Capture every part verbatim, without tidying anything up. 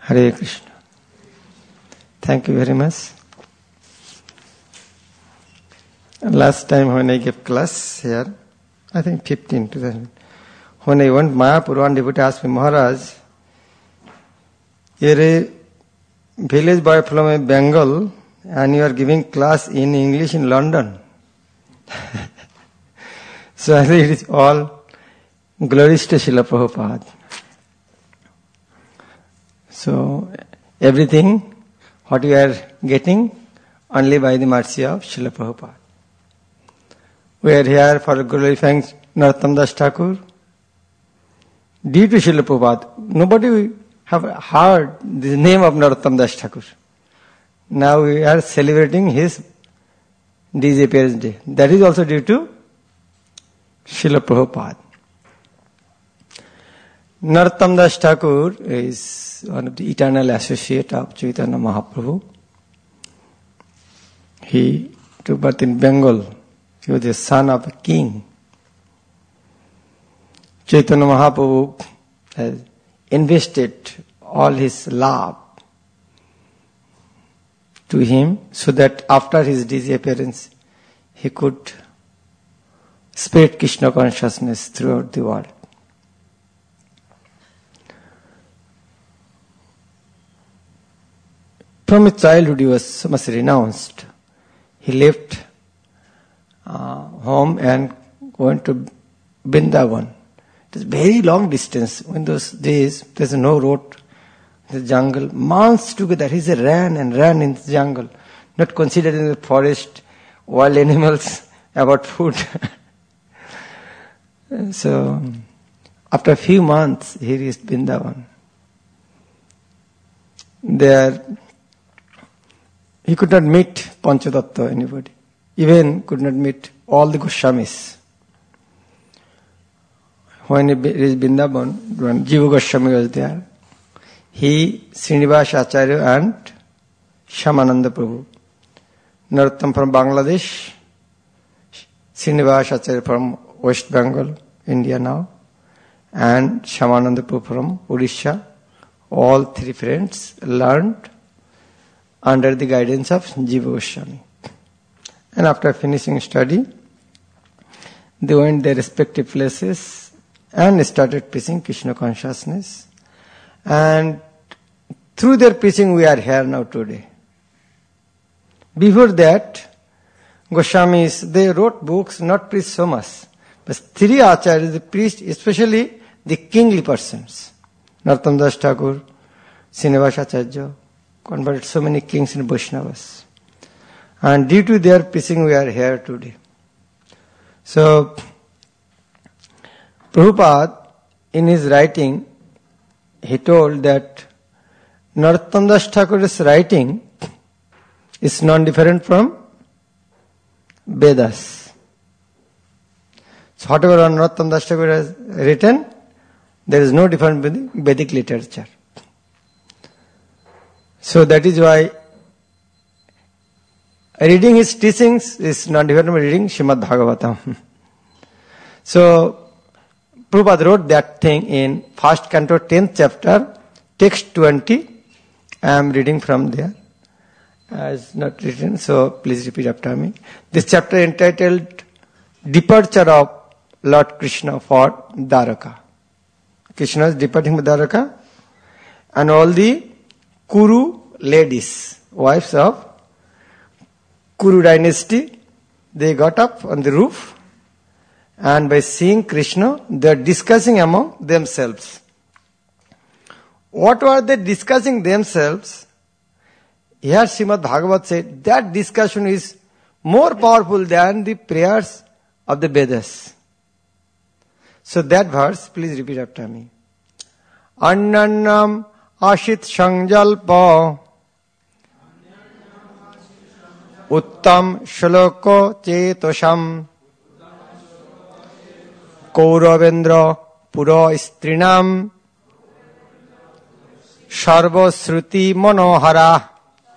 Hare Krishna. Thank you very much. Last time when I gave class here, I think fifteen, two thousand, when I went Mayapur, one devotee asked me, Maharaj, you're a village boy from Bengal and you are giving class in English in London. So I think it is all glories to Srila Prabhupada. So everything, what we are getting, only by the mercy of Srila Prabhupada. We are here for glorifying Narottam Das Thakur. Due to Srila Prabhupada, nobody have heard the name of Narottam Das Thakur. Now we are celebrating his disappearance day. That is also due to Srila Prabhupada. Narottam Das Thakur is one of the eternal associate of Chaitanya Mahaprabhu. He took birth in Bengal. He was the son of a king. Chaitanya Mahaprabhu has invested all his love to him so that after his disappearance he could spread Krishna consciousness throughout the world. From his childhood he was so much renounced. He left uh, home and went to Vrindavan. It is very long distance. In those days there is no road, the jungle. Months together he ran and ran in the jungle, not considering the forest, wild animals, about food. So after a few months he reached Vrindavan. There he could not meet Panchadatta, anybody. Even could not meet all the Goswamis. When he reached Vrindavan, when Jiva Goswami was there, he, Srinivas Acharya and Shyamananda Prabhu. Narottam from Bangladesh, Srinivas Acharya from West Bengal, India now, and Shyamananda Prabhu from Odisha. All three friends learned under the guidance of Jiva Goswami. And after finishing study, they went their respective places and started preaching Krishna consciousness. And through their preaching we are here now today. Before that, Goswamis, they wrote books, not preached so much. But three acharyas, they preached, especially the kingly persons. Narottam Das Thakur, Srinivas Acharya, converted so many kings and Vaishnavas. And due to their preaching, we are here today. So, Prabhupada, in his writing, he told that Narottam Das Thakur's writing is non-different from Vedas. So, whatever Narottam Das Thakur has written, there is no difference with the Vedic literature. So that is why reading his teachings is not different from reading Srimad Bhagavatam. So Prabhupada wrote that thing in first canto, tenth chapter, text twenty. I am reading from there. As not written, so please repeat after me. This chapter entitled Departure of Lord Krishna for Dwaraka. Krishna is departing from Dwaraka, and all the Kuru ladies, wives of Kuru dynasty, they got up on the roof, and by seeing Krishna, they are discussing among themselves. What were they discussing themselves? Here Srimad Bhagavat said that discussion is more powerful than the prayers of the Vedas. So that verse, please repeat after me. Annannam ashit sangjalpa uttam shloko chetosam kauravendra pura strinam sarva sruti manohara.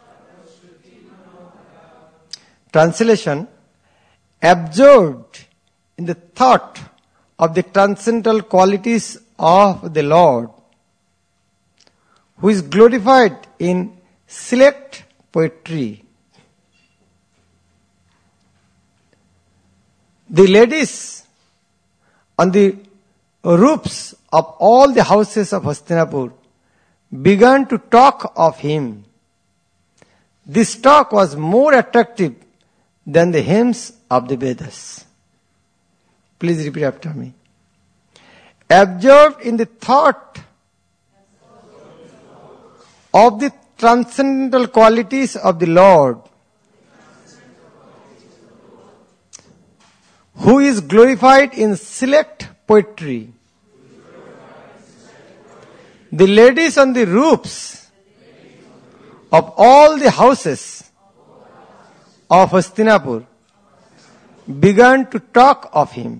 Translation: absorbed in the thought of the transcendental qualities of the Lord, who is glorified in select poetry. The ladies on the roofs of all the houses of Hastinapur began to talk of him. This talk was more attractive than the hymns of the Vedas. Please repeat after me. Absorbed in the thought of the transcendental qualities of the Lord, who is glorified in select poetry. The ladies on the roofs of all the houses of Hastinapur began to talk of him.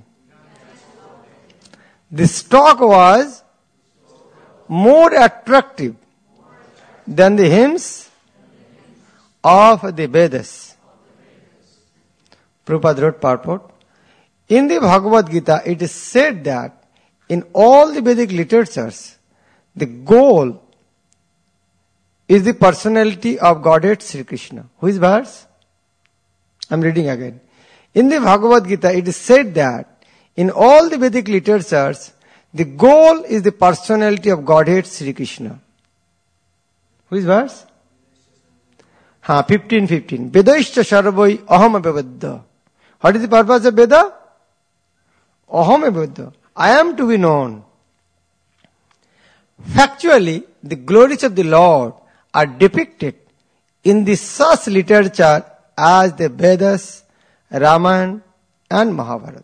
This talk was more attractive than the hymns of the Vedas. Prabhupada wrote purport. In the Bhagavad Gita, it is said that in all the Vedic literatures, the goal is the personality of Godhead Sri Krishna. Who is verse? I am reading again. In the Bhagavad Gita, it is said that in all the Vedic literatures, the goal is the personality of Godhead Sri Krishna. Who is verse? Ha, fifteen fifteen. Vedaishcha sarvai aham avavadya. What is the purpose of Veda? Aham avavadya. I am to be known. Factually, the glories of the Lord are depicted in the such literature as the Vedas, Ramayana and Mahabharata.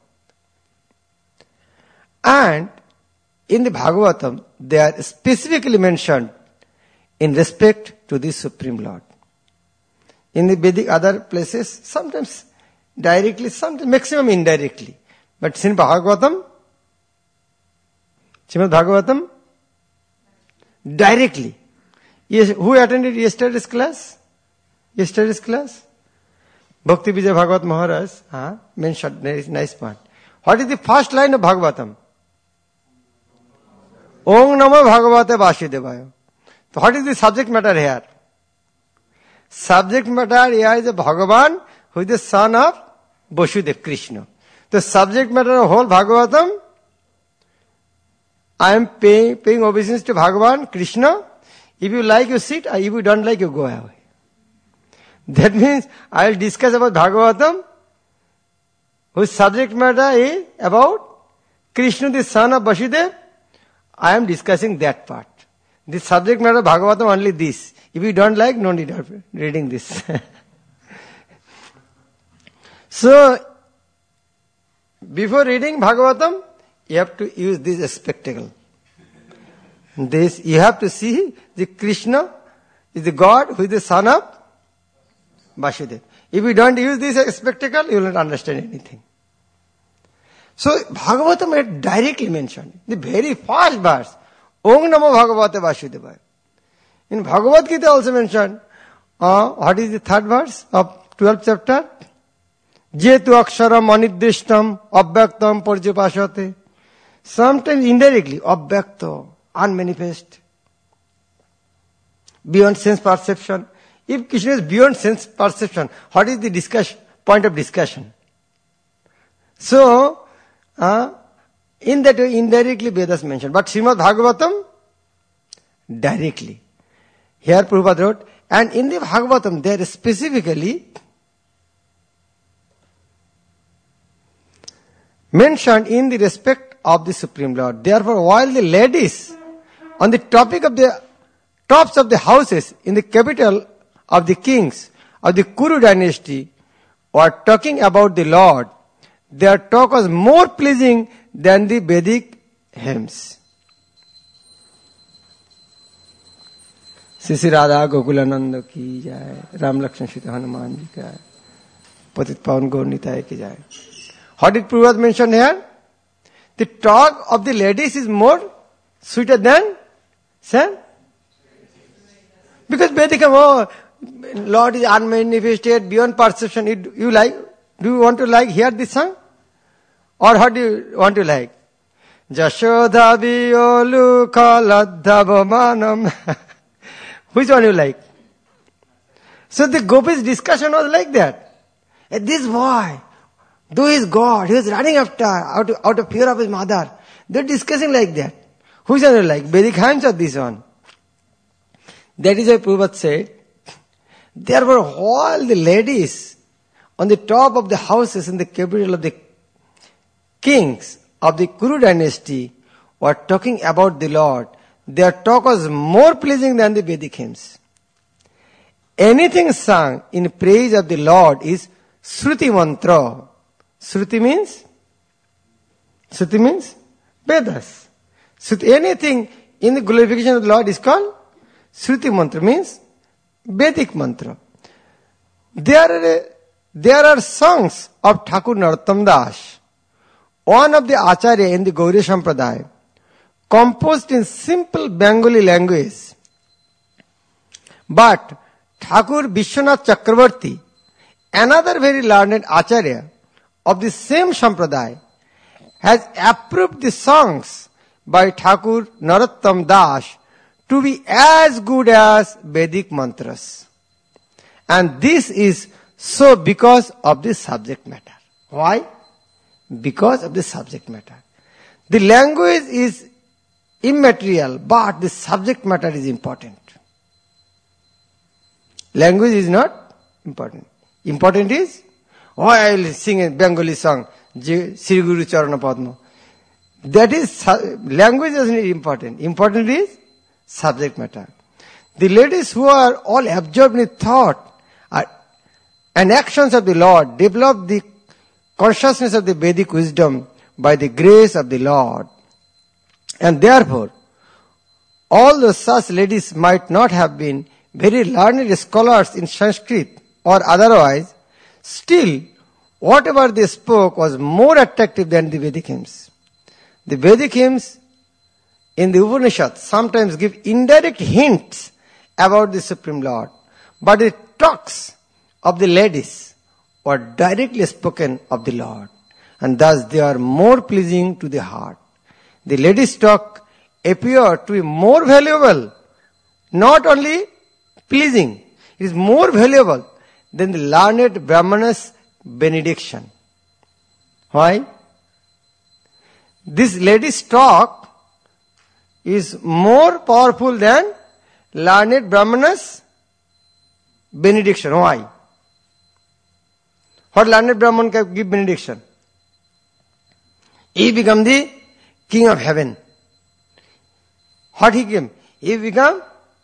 And in the Bhagavatam, they are specifically mentioned in respect to the Supreme Lord. In the Vedic other places, sometimes directly, sometimes maximum indirectly. But in Bhagavatam, Srimad Bhagavatam, directly. Yes, who attended yesterday's class? Yesterday's class? Bhakti Vijay Bhagavat Maharaj huh, mentioned very nice point. What is the first line of Bhagavatam? Om Namo Bhagavate Vasudevaya. So what is the subject matter here? Subject matter here is a Bhagavan who is the son of Vasudev, Krishna. The subject matter of whole Bhagavatam, I am paying, paying obeisance to Bhagavan, Krishna. If you like, you sit. If you don't like, you go away. That means I will discuss about Bhagavatam, whose subject matter is about Krishna, the son of Vasudev. I am discussing that part. The subject matter of Bhagavatam only this. If you don't like, no need of reading this. So, before reading Bhagavatam, you have to use this spectacle. This, you have to see the Krishna is the God who is the son of Vasudeva. If you don't use this spectacle, you will not understand anything. So, Bhagavatam is directly mentioned. The very first verse, Om Namo Bhagavate Vasudevaya. In Bhagavad Gita also mentioned, uh, what is the third verse of twelfth chapter? Jetu aksharam anidrishtam abhyaktam parjapashate. Sometimes indirectly, abhyakta, unmanifest, beyond sense perception. If Krishna is beyond sense perception, what is the discussion, point of discussion? So, uh, in that way, indirectly Vedas mentioned. But Srimad Bhagavatam, directly. Here Prabhupada wrote, and in the Bhagavatam, there specifically mentioned in the respect of the Supreme Lord. Therefore, while the ladies on the topic of the tops of the houses in the capital of the kings of the Kuru dynasty were talking about the Lord, their talk was more pleasing than the Vedic hymns. Sisi Radha Gokulananda ki jai, Ram Lakshman Sita Hanuman ji ki, Patit Pavan Gaur Nitai ki jai. What did Prabhupada mention here? The talk of the ladies is more sweeter than sun. Because Vedic, oh, Lord is unmanifested, beyond perception. You, you like? Do you want to like hear this song? Or how do you want to like? Jashodha Viyolu Kaladhavamanam. Which one you like? So the gopis' discussion was like that. And this boy, though he is God, he was running after, out of, out of fear of his mother. They're discussing like that. Which one you like? Vedic hymns or this one? That is why Prabhupada said, there were all the ladies on the top of the houses in the capital of the kings of the Kuru dynasty were talking about the Lord. Their talk was more pleasing than the Vedic hymns. Anything sung in praise of the Lord is Shruti mantra. Shruti means? Shruti means? Vedas. Shruti, anything in the glorification of the Lord is called Shruti mantra, means Vedic mantra. There are, there are songs of Thakur Narottam Das, one of the Acharya in the Gauriya Sampradaya, composed in simple Bengali language. But Thakur Vishwanath Chakravarti, another very learned Acharya of the same Sampradaya, has approved the songs by Thakur Narottam Das to be as good as Vedic mantras. And this is so because of the subject matter. Why? Because of the subject matter. The language is immaterial, but the subject matter is important. Language is not important. Important is, oh, I will sing a Bengali song, Sri Guru Charana Padma. That is, language is not important. Important is subject matter. The ladies who are all absorbed in thought and actions of the Lord develop the consciousness of the Vedic wisdom by the grace of the Lord. And therefore, although such ladies might not have been very learned scholars in Sanskrit or otherwise, still, whatever they spoke was more attractive than the Vedic hymns. The Vedic hymns in the Upanishads sometimes give indirect hints about the Supreme Lord, but the talks of the ladies were directly spoken of the Lord, and thus they are more pleasing to the heart. The ladies' talk appear to be more valuable, not only pleasing, it is more valuable than the learned Brahmana's benediction. Why? This lady's talk is more powerful than learned Brahmana's benediction. Why? What learned Brahman can give benediction? He become the king of heaven. What he came? He become,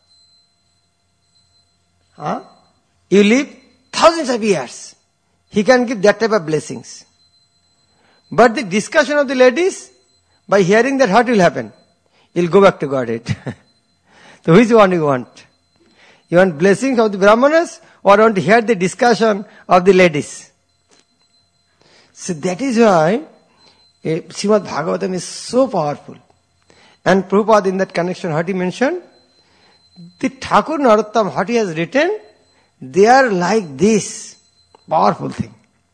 huh? You live thousands of years. He can give that type of blessings. But the discussion of the ladies, by hearing that, what will happen? You'll go back to Godhead. So which one you want? You want blessings of the Brahmanas or want to hear the discussion of the ladies? So that is why uh, Srimad Bhagavatam is so powerful. And Prabhupada in that connection, what he mentioned? The Thakur Narottam, what he has written, they are like this powerful thing.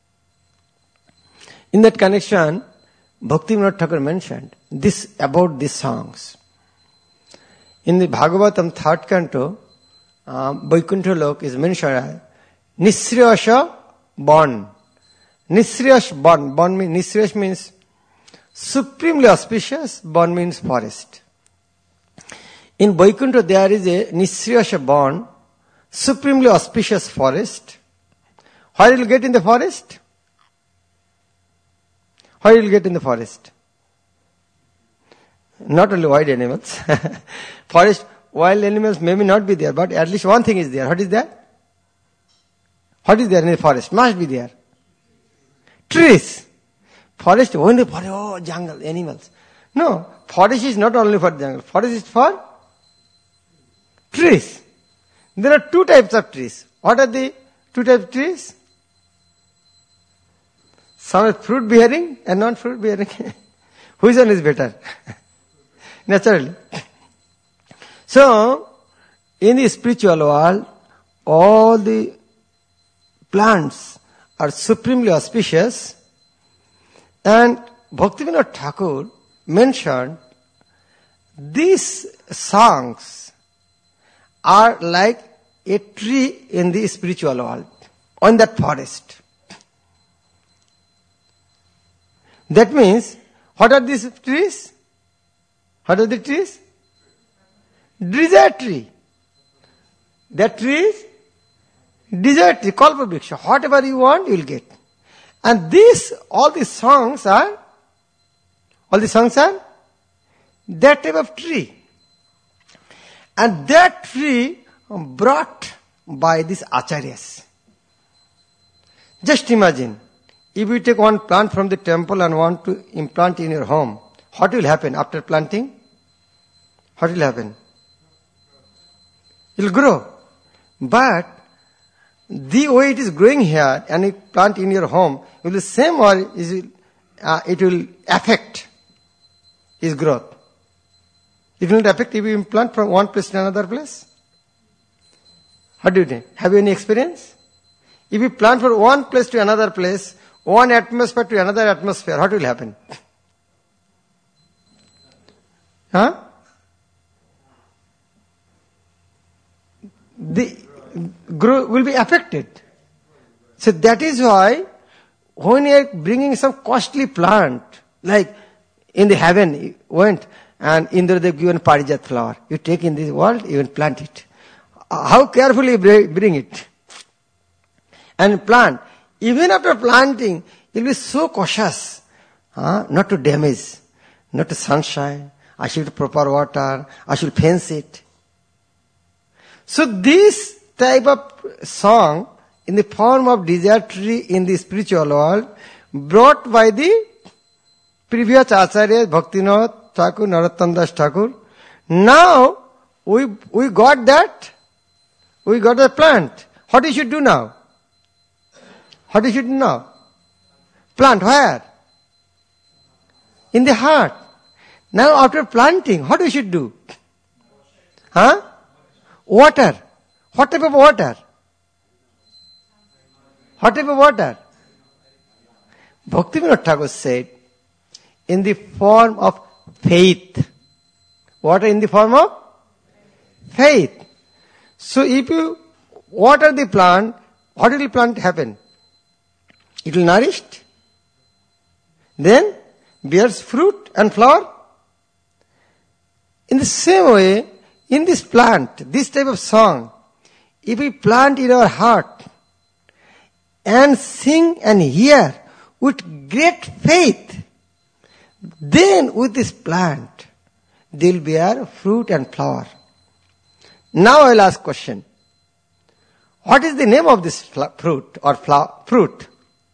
In that connection, Bhaktivinoda Thakur mentioned this about these songs. In the Bhagavatam third canto, uh, Vaikuntha Lok is mentioned as Nisriyasha Bon. Nisriyash Bon. Bon means, Nisriyash means supremely auspicious, Bon means forest. In Vaikuntha there is a Nisriyasha Bon, supremely auspicious forest. Where will you get in the forest? Where will you get in the forest? Not only wild animals. Forest, wild animals may not be there, but at least one thing is there. What is that? What is there in the forest? Must be there. Trees. Forest, only for, oh, jungle, animals. No, forest is not only for jungle. Forest is for trees. There are two types of trees. What are the two types of trees? Some are fruit bearing and non fruit bearing. Which one is better? Naturally. So, in the spiritual world, all the plants are supremely auspicious, and Bhaktivinoda Thakur mentioned these songs are like a tree in the spiritual world, on that forest. That means, what are these trees? What are the trees? Desert tree. That tree is desert tree, Kalpavriksha. Whatever you want, you will get. And this, all these songs are, all the songs are that type of tree. And that tree brought by these acharyas. Just imagine, if you take one plant from the temple and want to implant in your home, what will happen after planting? What will happen? It will grow. But the way it is growing here and you plant in your home, it will be same or is it, uh, it will affect its growth. It will not affect if you implant from one place to another place. How do you think? Have you any experience? If you plant from one place to another place, one atmosphere to another atmosphere, what will happen? Huh? The growth will be affected. So that is why when you are bringing some costly plant, like in the heaven you went and Indra they given Parijat flower, you take in this world, you will plant it. How carefully you bring it and plant. Even after planting, you will be so cautious, huh? Not to damage, not to sunshine. I should proper water. I should fence it. So this type of song in the form of desert tree in the spiritual world brought by the previous Acharyas, Bhaktivinoda Thakur, Narottam Das Thakur. Now we we got that. We got the plant. What you should do now? What you should do now? Plant where? In the heart. Now after planting, what you should do? Huh? Water. What type of water? What type of water? Bhaktivinoda Thakur said, in the form of faith. Water in the form of faith. So if you water the plant, what will the plant happen? It will nourish. Then bears fruit and flower. In the same way, in this plant, this type of song, if we plant in our heart and sing and hear with great faith, then with this plant, they will bear fruit and flower. Now I will ask question. What is the name of this fruit or flower, fruit?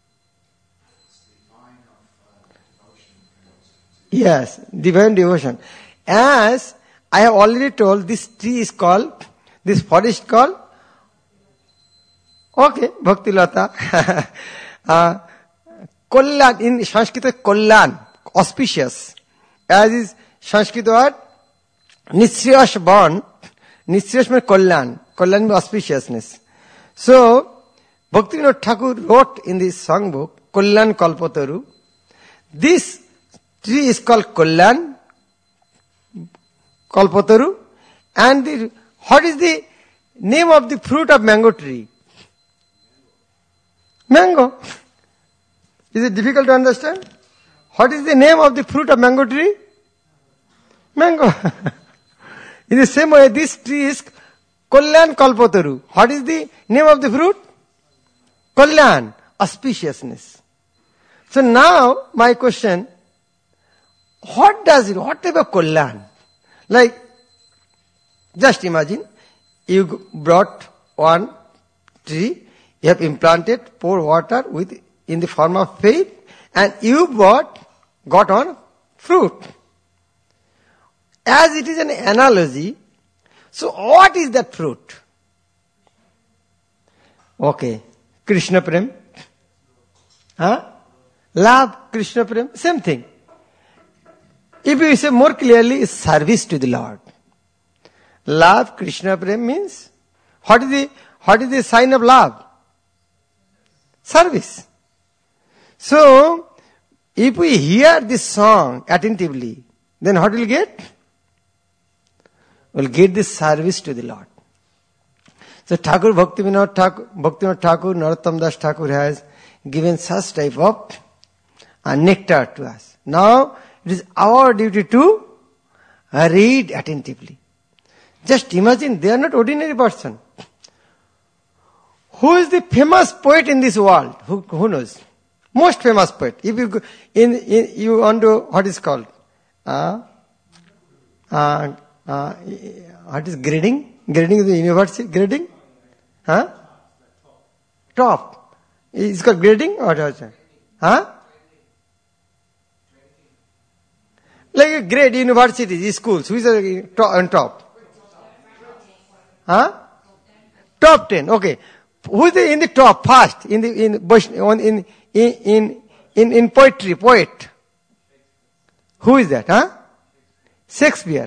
Yes, divine devotion. As I have already told, this tree is called, this forest called, okay, Bhakti Lata. uh, Kollan, in Sanskrit, Kollan, auspicious. As is Sanskrit word, Nisriyash born, Nisriyash means Kollan. Kollan means auspiciousness. So, Bhaktivinoda Thakur wrote in this songbook, Kollan Kalpataru. This tree is called Kollan, Kalpataru. And the, what is the name of the fruit of mango tree? Mango. Is it difficult to understand? What is the name of the fruit of mango tree? Mango. In the same way, this tree is Kollan Kalpataru. What is the name of the fruit? Kollan, auspiciousness. So now, my question, what does it, what type of Kollan? Like, just imagine, you brought one tree, you have implanted, pour water with, in the form of faith, and you brought, got on fruit. As it is an analogy, so what is that fruit? Okay, Krishna Prem. Huh? Love, Krishna Prem, same thing. If you say more clearly, it's service to the Lord. Love, Krishna Prem means, what is the, what is the sign of love? Service. So, if we hear this song attentively, then what will we get? We'll get this service to the Lord. So Thakur Bhaktivinoda Thakur, Bhaktivinoda Thakur, Narottam Das Thakur has given such type of uh, nectar to us. Now it is our duty to uh, read attentively. Just imagine, they are not ordinary person. Who is the famous poet in this world? Who, who knows? Most famous poet. If you go in, in you want to, what is called? Uh, uh, uh, what is grading? Grading is the university grading? Huh? Top. It's called grading or what? Huh? Like a grade, universities, schools. Who is on top? Huh? Top ten. Okay. Who is in the top first in the in in in in in, in poetry? Poet. Who is that? Huh? Shakespeare.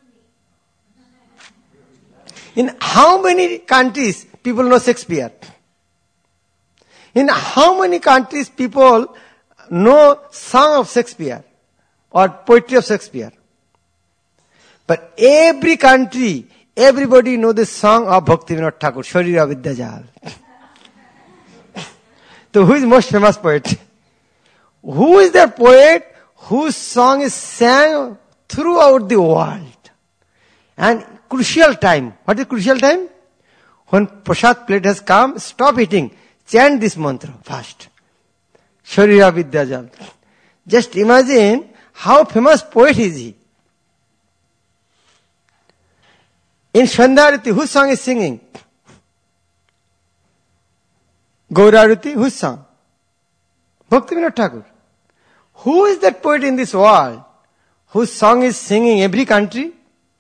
In how many countries people know Shakespeare? In how many countries people know song of Shakespeare or poetry of Shakespeare? But every country, everybody know the song of Bhaktivinoda Thakur, Sharira Vidyajal. So who is most famous poet? Who is that poet whose song is sang throughout the world? And crucial time. What is crucial time? When Prasad plate has come, stop eating. Chant this mantra fast. Sharira Vidyajal. Just imagine how famous poet is he. In Sandharati, whose song is singing? Gauraruti, whose song? Bhaktivinoda Thakur. Who is that poet in this world whose song is singing every country?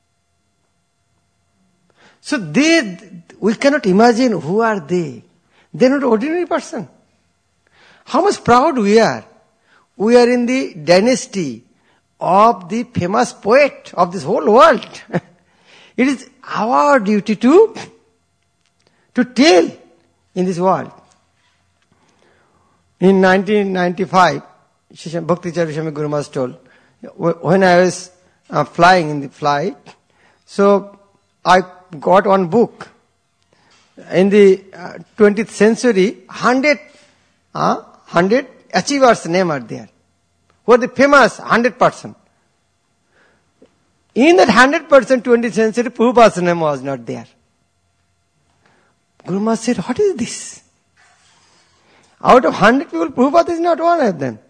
So they, we cannot imagine who are they. They are not ordinary person. How much proud we are. We are in the dynasty of the famous poet of this whole world. It is our duty to, to tell in this world. In nineteen ninety-five, Bhakti Charya Swami Guru Maharaj told, when I was uh, flying in the flight, so I got one book. In the uh, twentieth century, hundred, uh, hundred achievers' name are there. Who are the famous hundred person? In that hundred percent twentieth century, Prabhupada's name was not there. Guru Maharaj said, what is this? Out of hundred people, Prabhupada is not one of them.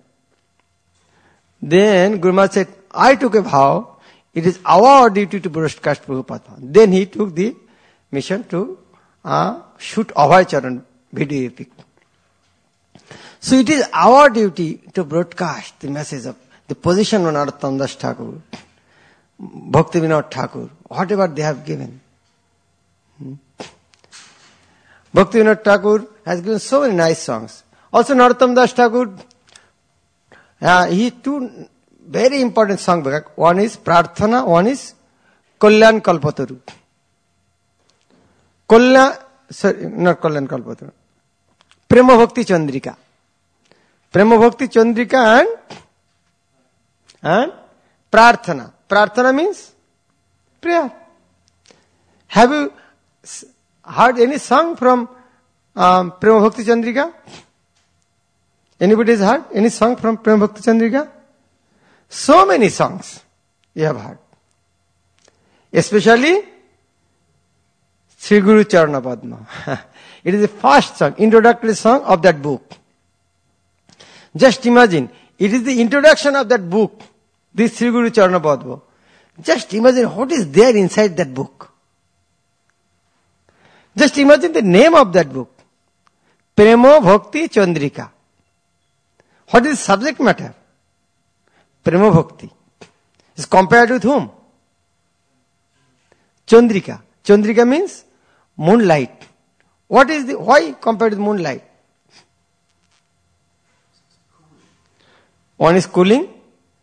Then Guru Maharaj said, I took a vow, it is our duty to broadcast Prabhupada. Then he took the mission to uh, shoot Abhay Charan video epic. So it is our duty to broadcast the message of the position of Narottam Das Thakur, Bhaktivinoda Thakur, whatever they have given. Hmm? Bhaktivinoda Thakur has given so many nice songs. Also Narottam Das Thakur, uh, he two very important songs. One is Prarthana, one is Kalyan Kalpataru. Kalyan, sorry, not Kalyan Kalpataru. Prema Bhakti Chandrika. Prema Bhakti Chandrika and, and Prarthana. Prarthana means prayer. Have you heard any song from um, Prema Bhakti Chandrika? Anybody has heard any song from Prema Bhakti Chandrika? So many songs you have heard. Especially Sri Guru Charana Padma. It is the first song, introductory song of that book. Just imagine, it is the introduction of that book, this Sri Guru Charana Padma. Just imagine what is there inside that book. Just imagine the name of that book. Prema Bhakti Chandrika. What is the subject matter? Prema Bhakti. Is compared with whom? Chandrika. Chandrika means moonlight. What is the, why compared with moonlight? One is cooling.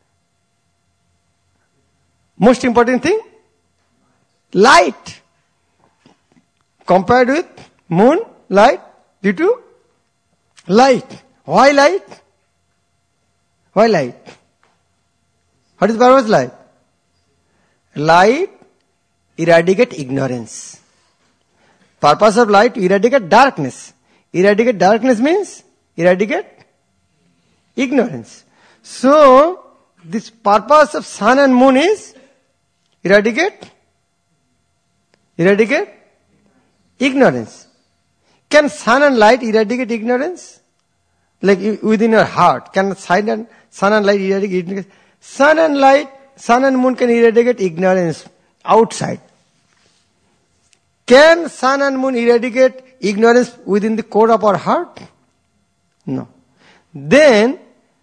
Most important thing? Light. Compared with moon, light, due to light. Why light? Why light? What is the purpose of light? Light eradicate ignorance. Purpose of light, eradicate darkness. Eradicate darkness means eradicate ignorance. So, this purpose of sun and moon is eradicate, eradicate ignorance. Can sun and light eradicate ignorance? Like within your heart, can sun and, sun and light eradicate ignorance? Sun and light, sun and moon can eradicate ignorance outside. Can sun and moon eradicate ignorance within the core of our heart? No. Then,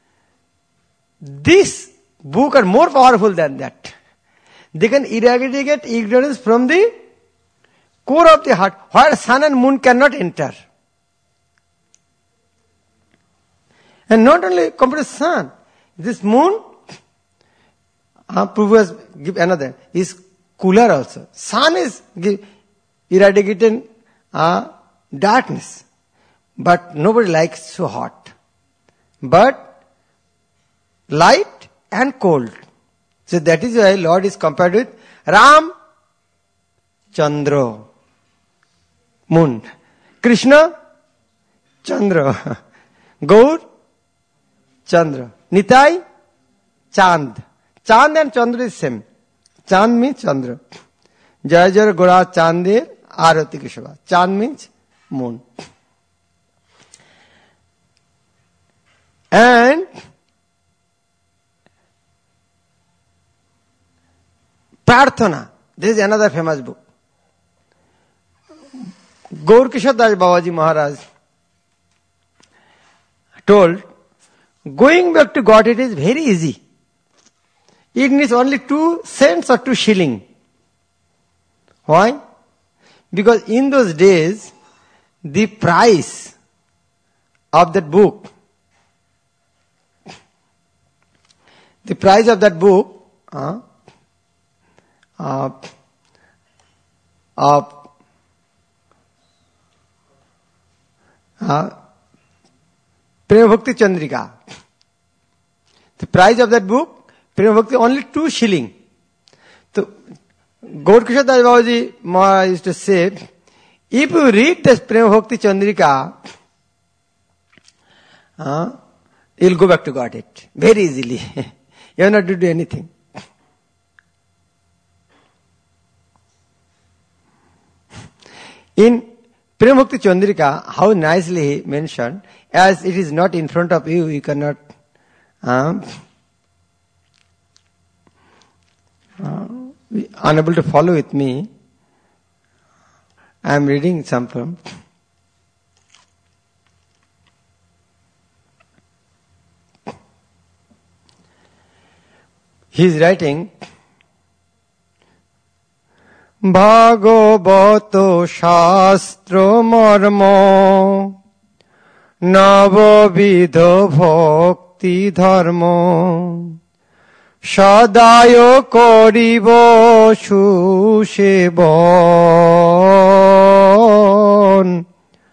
this book are more powerful than that. They can eradicate ignorance from the core of the heart, where sun and moon cannot enter. And not only compared to sun, this moon, uh, Prabhu has give another, is cooler also. Sun is give, eradicating uh, darkness. But nobody likes so hot. But light and cold. So that is why Lord is compared with Ram Chandra, moon. Krishna Chandra. Gaur Chandra. Nitai Chand. Chand and Chandra is same. Chand means Chandra. Jaya Jaya Gora Chandir Arati Kishava. Chand means moon. And Prarthana. This is another famous book. Gaur Kishore Das Babaji Maharaj told, going back to God, it is very easy. It needs only two cents or two shilling. Why? Because in those days, the price of that book, the price of that book, uh, uh, uh, uh, Prema Bhakti Chandrika. The price of that book, Prema Bhakti, only two shilling. So, Gaur Kishore Das Babaji Maharaj used to say, if you read this Prema Bhakti Chandrika, uh, you'll go back to Godhead very easily. You have not to do anything. In Prema Bhakti Chandrika, how nicely he mentioned, as it is not in front of you, you cannot um, uh, be unable to follow with me. I am reading some from. He is writing, Bhagavato Shastra Marma Navavidha Bhakti Dharma Sadayo Koribo Sushebon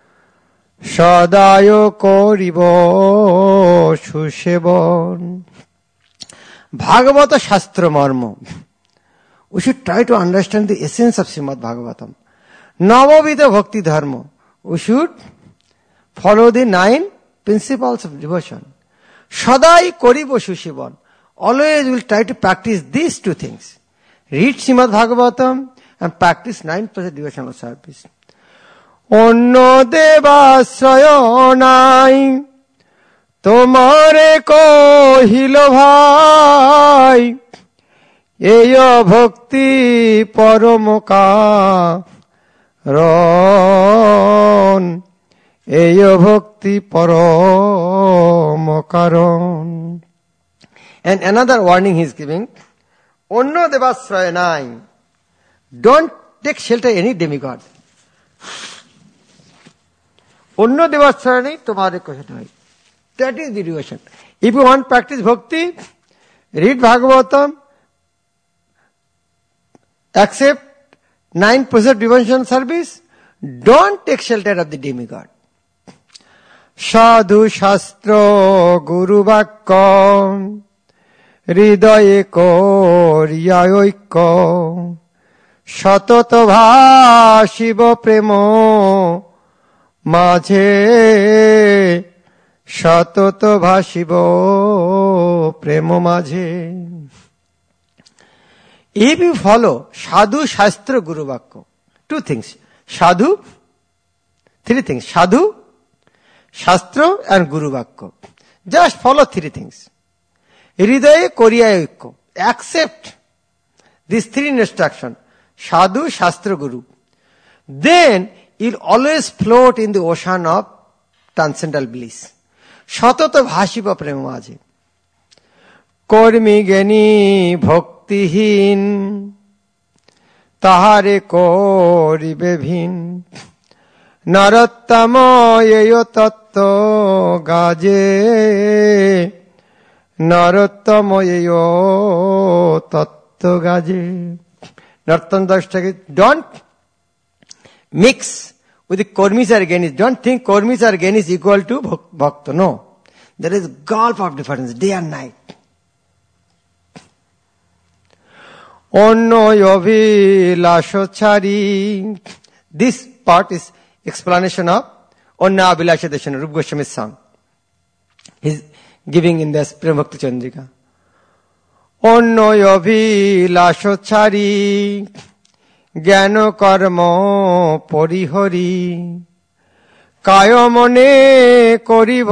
Sadayo Koribo Sushebon. Bhagavata Shastra Marma. We should try to understand the essence of Srimad Bhagavatam. Navavidha Bhakti Dharma. We should follow the nine principles of devotion. Sadai Koribo Sushivan. Always we will try to practice these two things. Read Srimad Bhagavatam and practice nine percent devotional service. Onno deva sayanai তোমারে কহিল ভাই এই ভক্তি পরম কারণ এই ভক্তি পরম কারণ. And another warning he is giving, অন্য দেবাশ্রয় নাই, don't take shelter any demigod. অন্য দেবাশ্রয় নেই তোমারে কহিল ভাই. That is the devotion. If you want to practice bhakti, read Bhagavatam, accept nine percent devotion service, don't take shelter of the demigod. Sadhu Shastra Guru Vakka Hridaye Korya Oikya সতত ভাসিব প্রেম মাঝে, সতত ভাসিব প্রেম মাঝে। If you follow sadhu, shastra, guru vakya, two things, sadhu, three things, sadhu, shastra and guru vakya. Just follow three things. Hridaye koriya oikko. Accept these three instructions, sadhu, shastra, guru. Then you'll always float in the ocean of transcendental bliss. Shatata bhashiba prema maje. Kormi জ্ঞানী ভক্তিহীন তাহারে করিবে ভিন, নরোত্তম এই তত্ত্ব গাজে, নরোত্তম এই তত্ত্ব গাজে। নর্তন দশটাকে don't mix with the Kormis or Gyanis. Don't think Kormis or Gyanis equal to Bhakta. No. There is gulf of difference, day and night. Onno Abhilasha chari. This part is explanation of Onna Abhilasha Dashana, Rupa Goswami's song. He's giving in this Prema Bhakti Chandrika. Onno Abhilasha chari. জ্ঞান কর্ম পরিহরি, কায় মনে করিব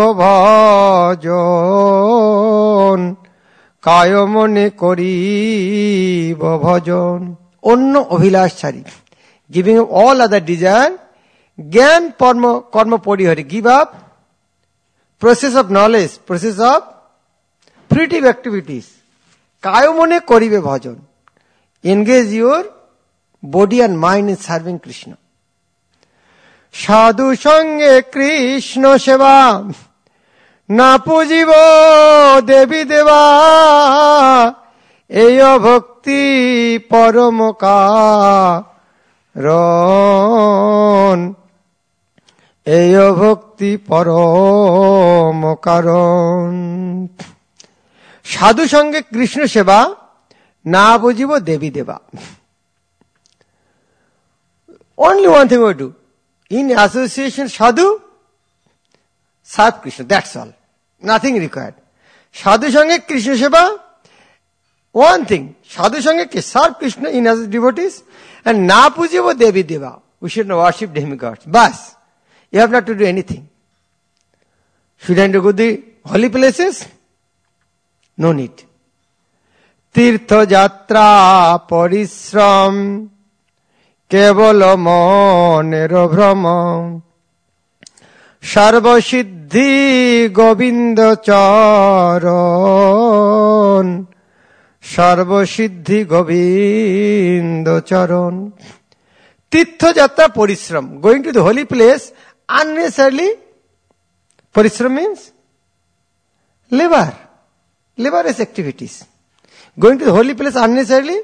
ভজন, কায় মনে করিব ভজন। অন্য অভিলাষ ছাড়ি, giving up all other desire, জ্ঞান কর্ম কর্ম পরিহরি, give up process of knowledge, process of fruitive activities, কায় মনে করিবে ভজন, engage your body and mind in serving Krishna. Sadhu sange Krishna seva, na pujibo devi deva, eyo bhakti paramokaron, eyo bhakti paramokaron. Sadhu sange Krishna seva, na pujibo devi deva. Only one thing we do. In association, sadhu, serve Krishna. That's all. Nothing required. Sadhu sange Krishna seva, one thing. Sadhu sange serve Krishna in as devotees, and na pujivo devi deva. We should not worship demigods. Bas. You have not to do anything. Should I go to the holy places? No need. Tirtha jatra parishram, কেবল মনের ভ্রম, সর্বসিদ্ধি গোবিন্দ চরণ, সর্বসিদ্ধি গোবিন্দ চরণ। তীর্থযাত্রা পরিশ্রম, going to the holy place unnecessarily. Parishram means labor, laborious activities. Going to the holy place unnecessarily.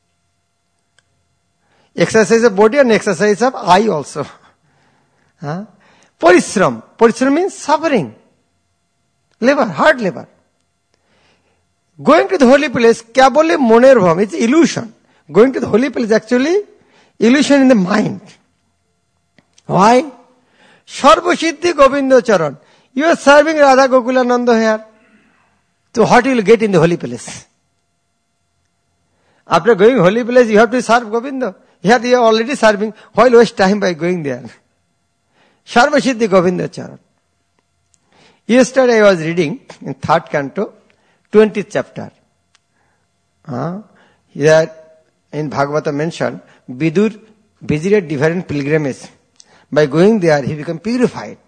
Exercise of body and exercise of eye also. Huh? Parishram. Parishram means suffering. Labor, hard labor. Going to the holy place, kabole moner bham, it's illusion. Going to the holy place actually illusion in the mind. Why? Sarva Siddhi Govinda Charan. You are serving Radha Gokulananda here. So what you will get in the holy place? After going holy place, you have to serve Govinda. Here you are already serving. Why waste time by going there? Sarva Siddhi Govinda Charan. Yesterday I was reading in third canto, twentieth chapter. Uh, here in Bhagavata mentioned, Vidur visited different pilgrimages. By going there, he became purified.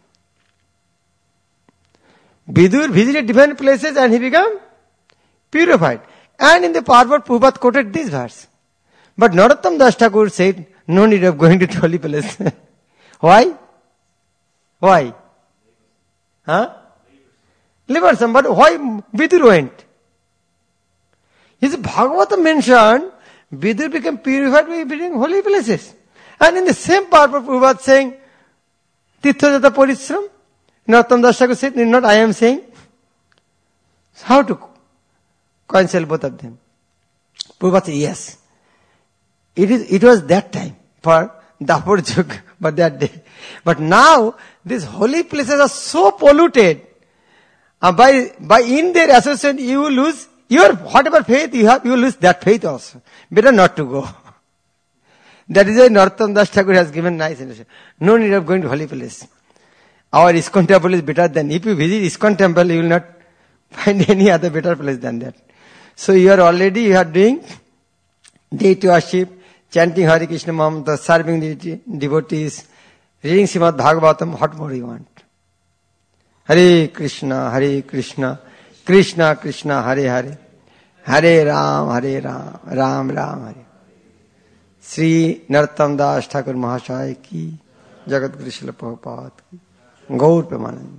Vidur visited different places and he became purified. And in the Parvat, Prabhupada quoted this verse. But Narottam Das Thakur said, no need of going to the holy place. Why? Why? Huh? Liberation. But why Vidur went? His Bhagavata mentioned, Vidur became purified by visiting holy places. And in the same Parvat, Prabhupada saying, Tirthajata Parishram. Narottam Das Thakur said, not I am saying. How to coincide both of them? Prabhupada said, yes. It is. It was that time for Dapur Jug, but that day. But now these holy places are so polluted. Uh, by by in their association, you will lose your whatever faith you have. You will lose that faith also. Better not to go. That is why Narottam Das Thakur has given nice instruction. No need of going to holy place. Our ISKCON temple is better than, if you visit ISKCON temple, you will not find any other better place than that. So you are already, you are doing deity worship, chanting Hare Krishna Mantra, serving the devotees, reading Srimad Bhagavatam. What more you want? Hare Krishna, Hare Krishna, Krishna Krishna, Hare Hare, Hare Ram, Hare Ram, Ram Ram, Hare. Sri Narottam Das Thakur Mahashaya ki, Jagat Guru Srila Prabhupada ki, Gaur Premanand.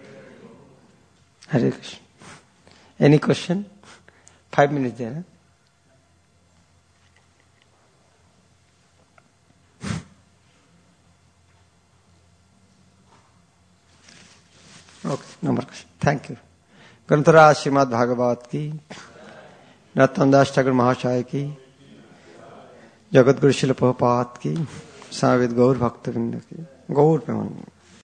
Hare Krishna. Any question? Five minutes there. Huh? Okay, no more question. Thank you. Granthara Srimad Bhagavat ki, Narottam Das Thakur Mahashaya ki, Jagat Guru Srila Prabhupada ki, Samaved Gaur Bhakta Vrinda ki, Gaur Premanand.